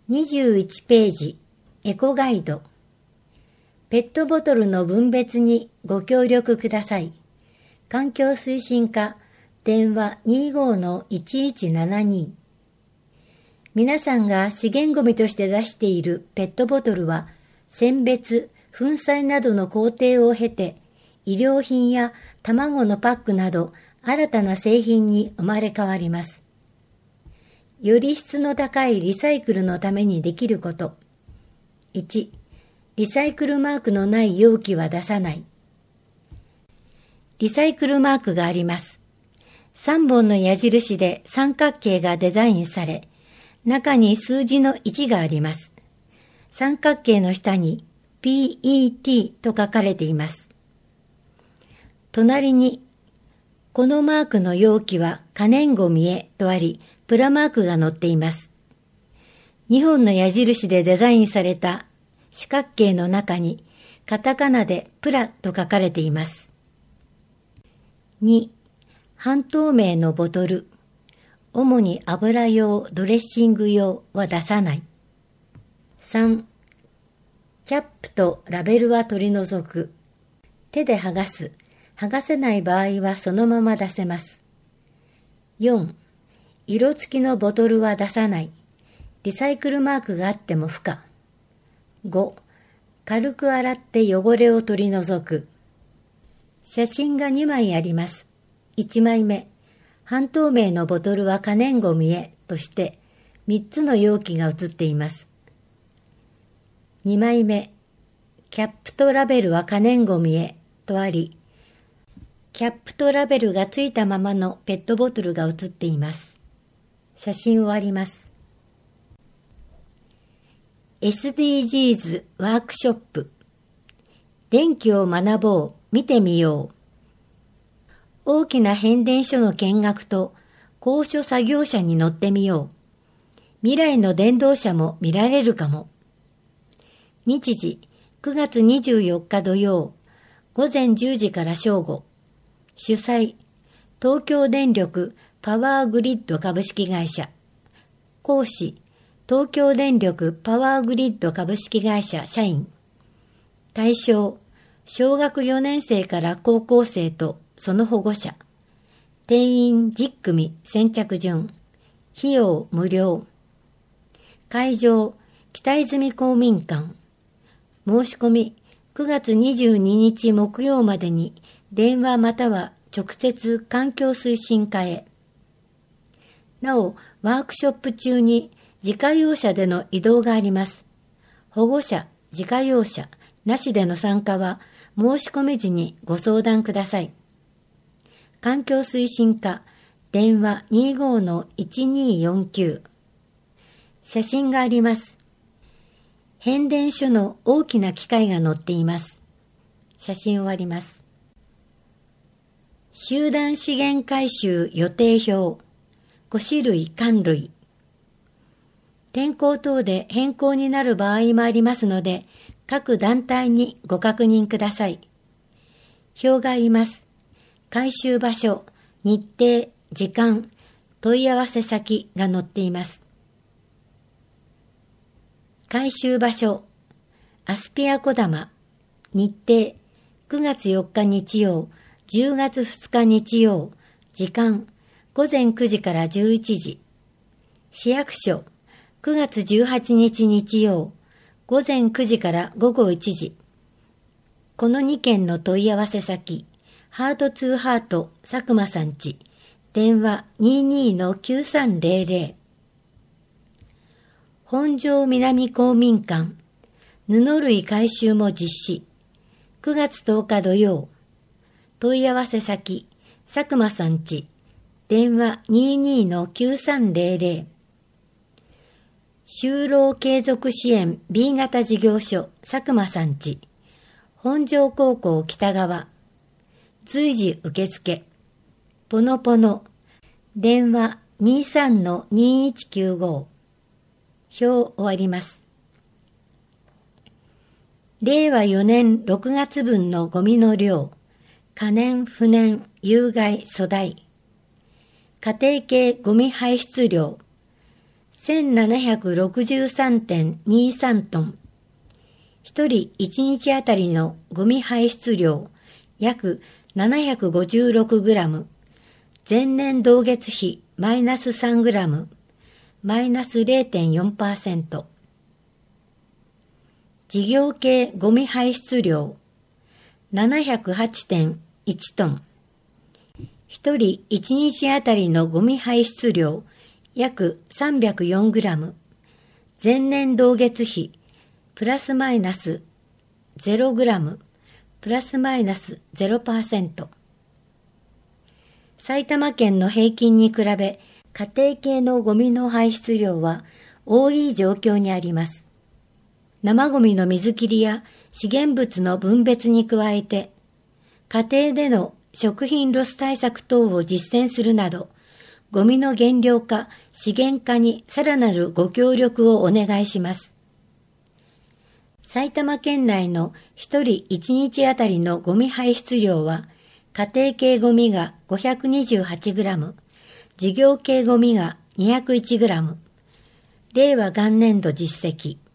21ページ、エコガイド。ペットボトルの分別にご協力ください。環境推進課、電話 25-1172。皆さんが資源ごみとして出しているペットボトルは、選別、粉砕などの工程を経て、衣料品や卵のパックなど新たな製品に生まれ変わります。より質の高いリサイクルのためにできること。1、リサイクルマークのない容器は出さない。リサイクルマークがあります。3本の矢印で三角形がデザインされ、中に数字の1があります。三角形の下に PET と書かれています。隣に、このマークの容器は可燃ごみへとあり、プラマークが載っています。2本の矢印でデザインされた四角形の中にカタカナでプラと書かれています。2、半透明のボトル、主に油用、ドレッシング用は出さない。3、キャップとラベルは取り除く。手で剥がす。剥がせない場合はそのまま出せます。4、色付きのボトルは出さない。リサイクルマークがあっても不可。5、軽く洗って汚れを取り除く。写真が2枚あります。1枚目、半透明のボトルは可燃ごみへとして3つの容器が写っています。2枚目、キャップとラベルは可燃ごみへとあり、キャップとラベルがついたままのペットボトルが写っています。写真終わります。SDGs ワークショップ。電気を学ぼう、見てみよう。大きな変電所の見学と高所作業車に乗ってみよう。未来の電動車も見られるかも。日時9月24日土曜、午前10時から正午。主催、東京電力パワーグリッド株式会社。講師、東京電力パワーグリッド株式会社社員。対象、小学4年生から高校生とその保護者。定員10組先着順。費用無料。会場、北泉公民館。申し込み、9月22日木曜までに電話または直接環境推進課へ。なお、ワークショップ中に自家用車での移動があります。保護者、自家用車、なしでの参加は申し込み時にご相談ください。環境推進課、電話 25-1249。写真があります。変電所の大きな機械が載っています。写真終わります。集団資源回収予定表。5種類管類。天候等で変更になる場合もありますので、各団体にご確認ください。表があります。回収場所、日程、時間、問い合わせ先が載っています。回収場所、アスピア小玉、日程、9月4日日曜、10月2日日曜、時間、午前9時から11時。市役所、9月18日日曜、午前9時から午後1時。この2件の問い合わせ先、ハートツーハート佐久間さんち、電話 22-9300。本庄南公民館、布類回収も実施。9月10日土曜。問い合わせ先、佐久間さんち、電話 22-9300。就労継続支援 B 型事業所佐久間さんち、本庄高校北側。随時受付。ポノポノ。電話 23-2195。表終わります。令和4年6月分のゴミの量。可燃、不燃、有害、粗大。家庭系ゴミ排出量。 1763.23 トン。1人1日あたりのゴミ排出量約756グラム。前年同月比マイナス3グラム。マイナス 0.4%。事業系ゴミ排出量 708.1 トン。1人1日あたりのゴミ排出量約304グラム。前年同月比プラスマイナス0グラム。プラスマイナス 0%。埼玉県の平均に比べ家庭系のゴミの排出量は多い状況にあります。生ゴミの水切りや資源物の分別に加えて、家庭での食品ロス対策等を実践するなど、ゴミの減量化、資源化にさらなるご協力をお願いします。埼玉県内の1人1日あたりのゴミ排出量は、家庭系ゴミが528グラム、事業系ゴミが201グラム。令和元年度実績。